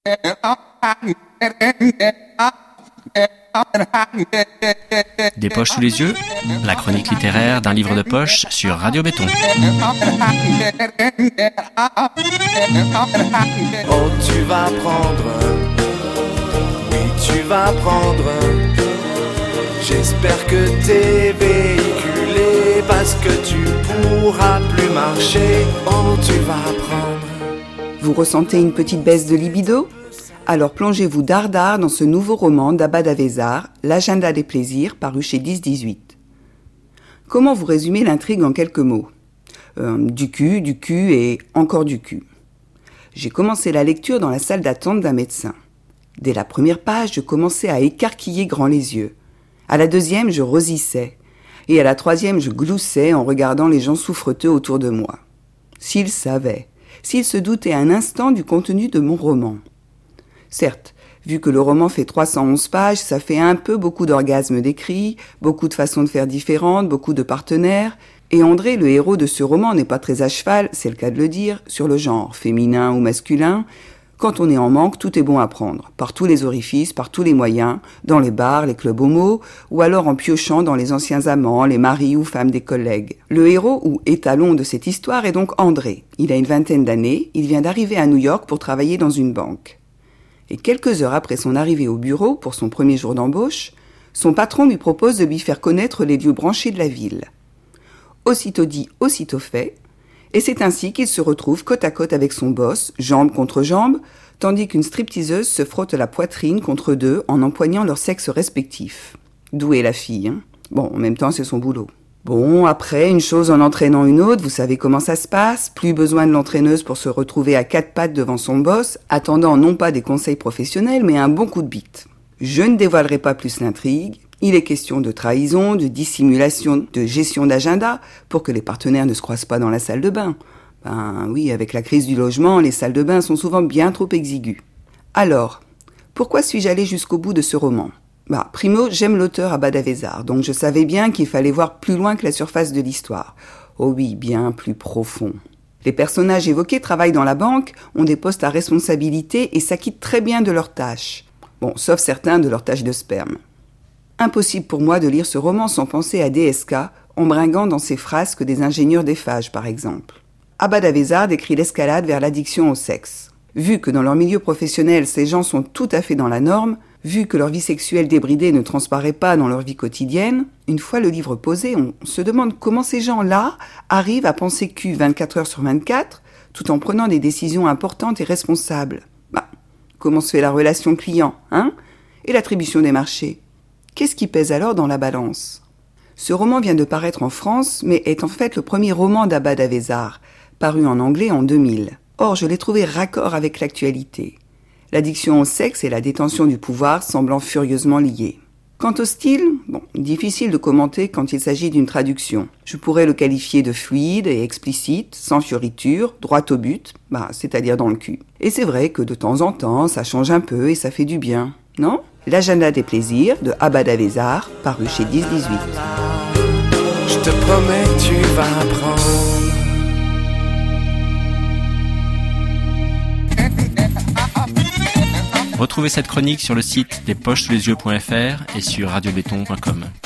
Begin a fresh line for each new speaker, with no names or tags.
Des poches sous les yeux, la chronique littéraire d'un livre de poche sur Radio Béton.
Oh, tu vas prendre, oui, tu vas prendre. J'espère que t'es véhiculé parce que tu pourras plus marcher. Oh, tu vas prendre.
Vous ressentez une petite baisse de libido ? Alors plongez-vous dardard dans ce nouveau roman d'Abad Avezar, L'agenda des plaisirs, paru chez 10-18. Comment vous résumer l'intrigue en quelques mots ? Du cul et encore du cul. J'ai commencé la lecture dans la salle d'attente d'un médecin. Dès la première page, je commençais à écarquiller grand les yeux. À la deuxième, je rosissais. Et à la troisième, je gloussais en regardant les gens souffreteux autour de moi. S'ils savaient, s'ils se doutaient un instant du contenu de mon roman. Certes, vu que le roman fait 311 pages, ça fait un peu beaucoup d'orgasmes décrits, beaucoup de façons de faire différentes, beaucoup de partenaires. Et André, le héros de ce roman, n'est pas très à cheval, c'est le cas de le dire, sur le genre féminin ou masculin. Quand on est en manque, tout est bon à prendre, par tous les orifices, par tous les moyens, dans les bars, les clubs homo, ou alors en piochant dans les anciens amants, les maris ou femmes des collègues. Le héros ou étalon de cette histoire est donc André. Il a une vingtaine d'années, il vient d'arriver à New York pour travailler dans une banque. Et quelques heures après son arrivée au bureau, pour son premier jour d'embauche, son patron lui propose de lui faire connaître les lieux branchés de la ville. Aussitôt dit, aussitôt fait, et c'est ainsi qu'il se retrouve côte à côte avec son boss, jambe contre jambe, tandis qu'une stripteaseuse se frotte la poitrine contre deux en empoignant leurs sexes respectifs. Douée la fille, hein. Bon, en même temps, c'est son boulot. Bon, après, une chose en entraînant une autre, vous savez comment ça se passe, plus besoin de l'entraîneuse pour se retrouver à quatre pattes devant son boss, attendant non pas des conseils professionnels, mais un bon coup de bite. Je ne dévoilerai pas plus l'intrigue, il est question de trahison, de dissimulation, de gestion d'agenda, pour que les partenaires ne se croisent pas dans la salle de bain. Ben oui, avec la crise du logement, les salles de bain sont souvent bien trop exiguës. Alors, pourquoi suis-je allé jusqu'au bout de ce roman ? Primo, j'aime l'auteur Abad Avezar, donc je savais bien qu'il fallait voir plus loin que la surface de l'histoire. Oh oui, bien plus profond. Les personnages évoqués travaillent dans la banque, ont des postes à responsabilité et s'acquittent très bien de leurs tâches. Bon, sauf certains de leurs tâches de sperme. Impossible pour moi de lire ce roman sans penser à DSK, en bringuant dans ses frasques des ingénieurs d'Eiffage, par exemple. Abad Avezar décrit l'escalade vers l'addiction au sexe. Vu que dans leur milieu professionnel, ces gens sont tout à fait dans la norme, vu que leur vie sexuelle débridée ne transparaît pas dans leur vie quotidienne, une fois le livre posé, on se demande comment ces gens-là arrivent à penser cul 24 heures sur 24, tout en prenant des décisions importantes et responsables. Comment se fait la relation client, hein ? Et l'attribution des marchés ? Qu'est-ce qui pèse alors dans la balance ? Ce roman vient de paraître en France, mais est en fait le premier roman d'Abad Avezar, paru en anglais en 2000. Or, je l'ai trouvé raccord avec l'actualité. L'addiction au sexe et la détention du pouvoir semblant furieusement liées. Quant au style, difficile de commenter quand il s'agit d'une traduction. Je pourrais le qualifier de fluide et explicite, sans fioriture, droit au but, c'est-à-dire dans le cul. Et c'est vrai que de temps en temps, ça change un peu et ça fait du bien, non ? L'agenda des plaisirs de Abad Avezar, paru chez 10-18.
Je te promets que tu vas apprendre.
Retrouvez cette chronique sur le site despochessouslesyeux.fr et sur radiobéton.com.